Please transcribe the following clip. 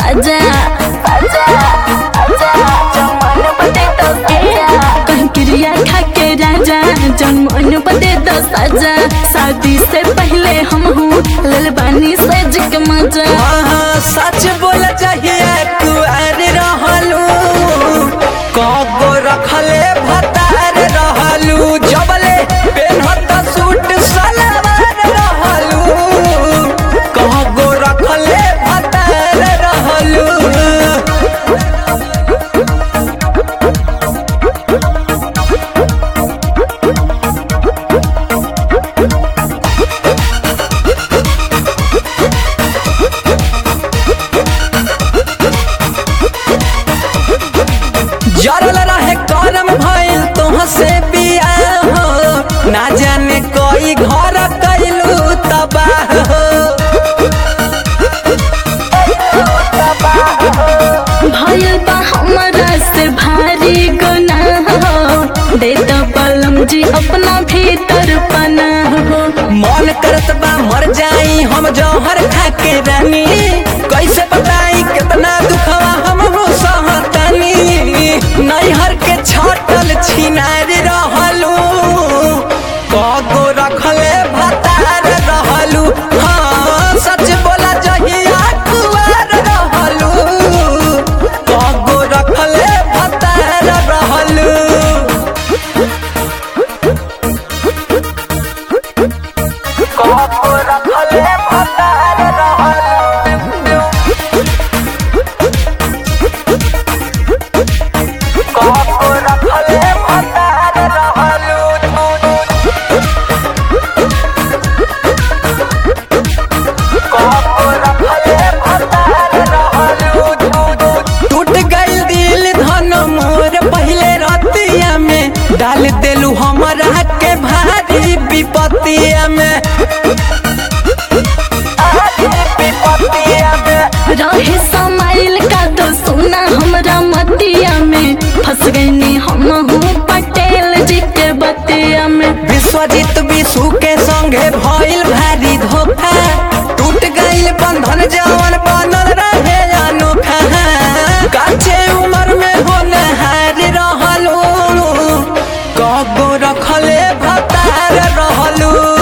साजा कहीं क्रिया खा के राजा जन्मन बदे दो साजा शादी से पहले हम हूँ ललबानी से जिक मजा सच बोल चाहिए कुआर रहलू कगो रखले भतार रहलू जबले पेनहत सूट सलवार रहलू कगो रखले भतार रहलू जरल रहे करम भइल तोह से बियाह हो ना जाने कोई घर कैलू तबाह हो भयल बा हमरा से भारी गुनाह हो दे दो बलम जी अपना भीतर पनाह हो मन करत बा मर जाई हम जौहर खा के रानी कैसे बताई कितना दुखवा हम हो सहतनी नैहर के छटल छिनार रहलू कगो रखले भतार रहलू हाँ सच बोला जहिया कुआर रहलू कगो रखले भतार रहलू कगो रखले भतार रहलू कगो रखले भतार रहलू टूट गइल दिल धन मोर पहले रतिया में डाल देलू हमरा के भारी विपत्तिया में रहे समाइल का तो सुना हमरा मतिया में फंस गईनी हम हूँ पटेल जी के बतिया में विश्वजीत विशु के संगे भइल भारी धोखा टूट गइल बंधन जवन बनल रहे अनोखा काचे उम्र में होनहार रहलू कगो रखले भतार रहलू।